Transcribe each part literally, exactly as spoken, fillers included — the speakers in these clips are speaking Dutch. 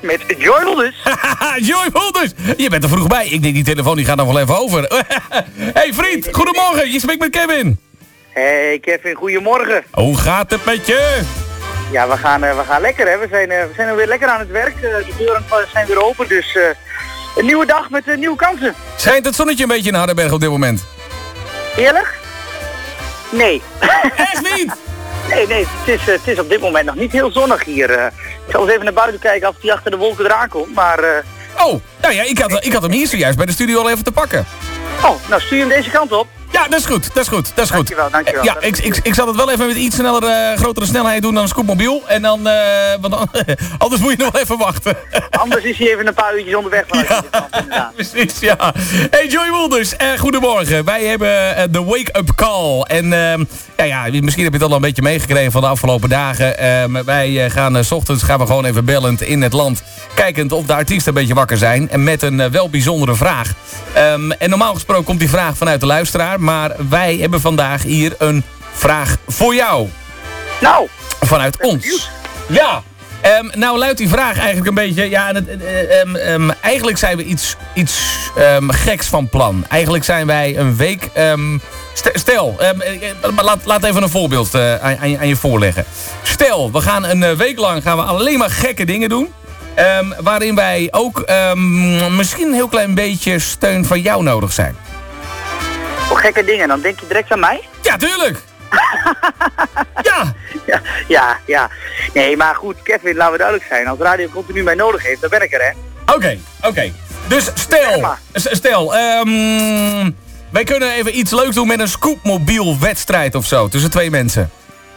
met Joy Wolders. Joy Wolders! Je bent er vroeg bij. Ik denk die telefoon die gaat nog wel even over. Hey vriend, goedemorgen. Je spreekt met Kevin. Hey Kevin, goedemorgen. Hoe gaat het met je? Ja, we gaan, uh, we gaan lekker hè. We zijn, uh, we zijn weer lekker aan het werk. Uh, de deuren zijn weer open, dus uh, een nieuwe dag met uh, nieuwe kansen. Schijnt het zonnetje een beetje in Hardenberg op dit moment? Eerlijk? Nee. Echt niet? Nee, nee, het is, uh, het is op dit moment nog niet heel zonnig hier. Uh, ik zal eens even naar buiten kijken of die achter de wolken eraan komt, maar... Uh... Oh, nou ja, ik had, ik had hem hier zojuist bij de studio al even te pakken. Oh, nou stuur je hem deze kant op. Ja, dat is goed, dat is goed, dat is goed. Dankjewel, dankjewel. Ja, ik, ik, ik zal het wel even met iets sneller, uh, grotere snelheid doen dan een scootmobiel. En dan, uh, want dan, anders moet je nog even wachten. Anders is hij even een paar uurtjes onderweg. Ja, ja, precies, ja. Hey Joy Wolders, uh, goedemorgen. Wij hebben de uh, wake-up call. En uh, ja, ja, misschien heb je het al een beetje meegekregen van de afgelopen dagen. Uh, wij uh, gaan, uh, 's ochtends gaan we gewoon even bellend in het land. Kijkend of de artiesten een beetje wakker zijn. En met een uh, wel bijzondere vraag. Um, en normaal gesproken komt die vraag vanuit de luisteraar. Maar wij hebben vandaag hier een vraag voor jou. Nou. Vanuit ons. Ja. Um, nou luidt die vraag eigenlijk een beetje... Ja, het, um, um, eigenlijk zijn we iets, iets um, geks van plan. Eigenlijk zijn wij een week... Um, stel, um, laat, laat even een voorbeeld uh, aan, aan je voorleggen. Stel, we gaan een uh, week lang gaan we alleen maar gekke dingen doen. Um, waarin wij ook um, misschien een heel klein beetje steun van jou nodig zijn. Oh, gekke dingen, dan denk je direct aan mij? Ja, tuurlijk! Ja. ja! Ja, ja. Nee, maar goed, Kevin, laten we duidelijk zijn. Als radio continu mij nodig heeft, dan ben ik er, hè? Oké, okay, oké. Okay. Dus stel, ja, stel, um, wij kunnen even iets leuks doen met een scootmobiel wedstrijd of zo, tussen twee mensen.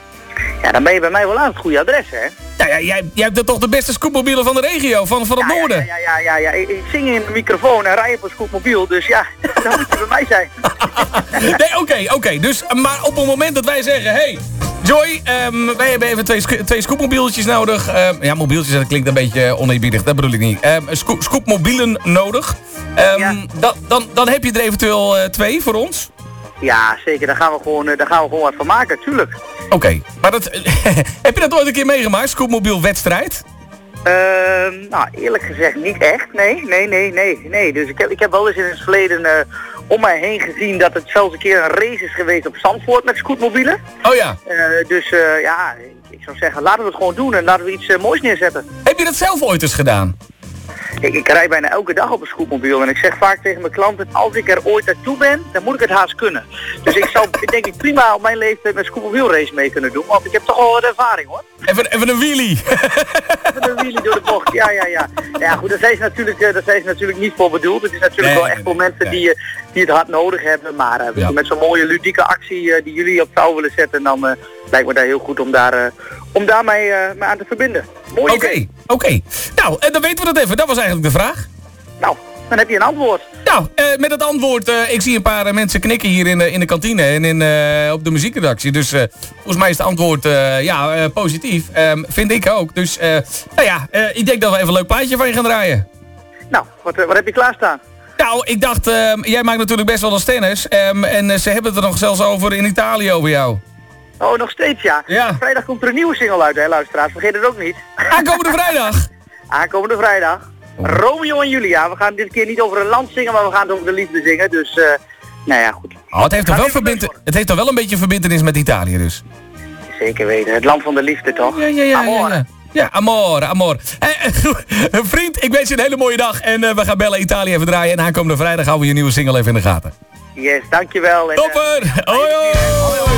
Ja, dan ben je bij mij wel aan het goede adres, hè? Ja, ja jij, jij hebt toch de beste scootmobielen van de regio, van, van het ja, noorden? Ja, ja, ja, ja, ja. Ik, ik zing in de microfoon en rij op een scootmobiel, dus ja, dan moet je bij mij zijn. Nee, oké, okay, oké. Okay. Dus, maar op het moment dat wij zeggen, hey, Joy, um, wij hebben even twee, twee scootmobieltjes nodig. Um, ja, mobieltjes, dat klinkt een beetje oneerbiedig, dat bedoel ik niet. Um, sco scootmobielen nodig. Um, ja. da, dan, dan heb je er eventueel uh, twee voor ons. Ja, zeker. Daar gaan we gewoon, daar gaan we gewoon wat van maken, tuurlijk. Oké, okay. Maar dat, heb je dat ooit een keer meegemaakt, scootmobiel wedstrijd? Uh, nou, eerlijk gezegd niet echt. Nee, nee, nee, nee, nee. Dus ik heb, ik heb wel eens in het verleden uh, om mij heen gezien dat het zelfs een keer een race is geweest op Zandvoort met scootmobielen. Oh ja. Uh, dus uh, ja, ik, ik zou zeggen, laten we het gewoon doen en laten we iets uh, moois neerzetten. Heb je dat zelf ooit eens gedaan? Ik, ik rijd bijna elke dag op een scootmobiel en ik zeg vaak tegen mijn klanten, als ik er ooit naartoe ben, dan moet ik het haast kunnen. Dus ik zou denk ik prima op mijn leeftijd met scootmobielrace mee kunnen doen, want ik heb toch al wat ervaring hoor. Even, even een wheelie. Even een wheelie door de bocht, ja ja ja. Ja goed, daar zijn ze natuurlijk, uh, daar zijn ze natuurlijk niet voor bedoeld. Het is natuurlijk nee, wel echt voor mensen nee. die, uh, die het hard nodig hebben, maar uh, ja. met zo'n mooie ludieke actie uh, die jullie op touw willen zetten, dan uh, lijkt me daar heel goed om daar, uh, om daar mee, uh, mee aan te verbinden. Oké, oké. Okay. Nou, en dan weten we dat even. Dat was eigenlijk de vraag. Nou, dan heb je een antwoord. Nou, uh, met het antwoord, uh, ik zie een paar uh, mensen knikken hier in de, in de kantine en in, uh, op de muziekredactie. Dus uh, volgens mij is het antwoord uh, ja, uh, positief. Um, vind ik ook. Dus, uh, nou ja, uh, ik denk dat we even een leuk plaatje van je gaan draaien. Nou, wat, uh, wat heb je klaarstaan? Nou, ik dacht, uh, jij maakt natuurlijk best wel eens tennis. Um, en uh, ze hebben het er nog zelfs over in Italië over jou. Oh, nog steeds ja. ja. Vrijdag komt er een nieuwe single uit, hè, luisteraars. Vergeet het ook niet. Aankomende vrijdag. Aankomende vrijdag. Oh. Romeo en Julia. We gaan dit keer niet over een land zingen, maar we gaan het over de liefde zingen. Dus, uh, nou ja, goed. Oh, het heeft toch wel verbinten, het heeft toch wel een beetje verbintenis met Italië dus? Zeker weten. Het land van de liefde, toch? Ja, ja, ja. Amore. Ja, ja. Ja, amore, amore. Hey, vriend, ik wens je een hele mooie dag. En uh, we gaan bellen Italië even draaien. En aankomende vrijdag houden we je nieuwe single even in de gaten. Yes, dankjewel. En, Topper! Uh, hoi, hoi. hoi, hoi.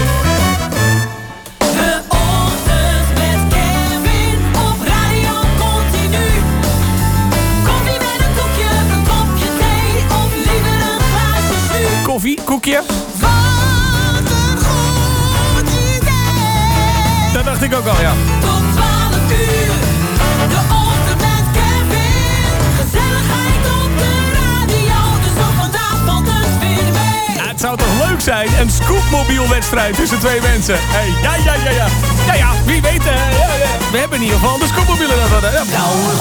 Koffie, koekje. Wat een goed idee. Dat dacht ik ook al, ja. Tot twaalf uur, de ochtend met Kevin. Gezelligheid op de radio, dus ook vanavond dus weer mee. Ja, het zou toch leuk zijn, een scootmobielwedstrijd tussen twee mensen. Hey, ja, ja, ja, ja. Ja, ja, wie weet, uh, ja, ja. We hebben in ieder geval de scootmobielen. Ja. Nou,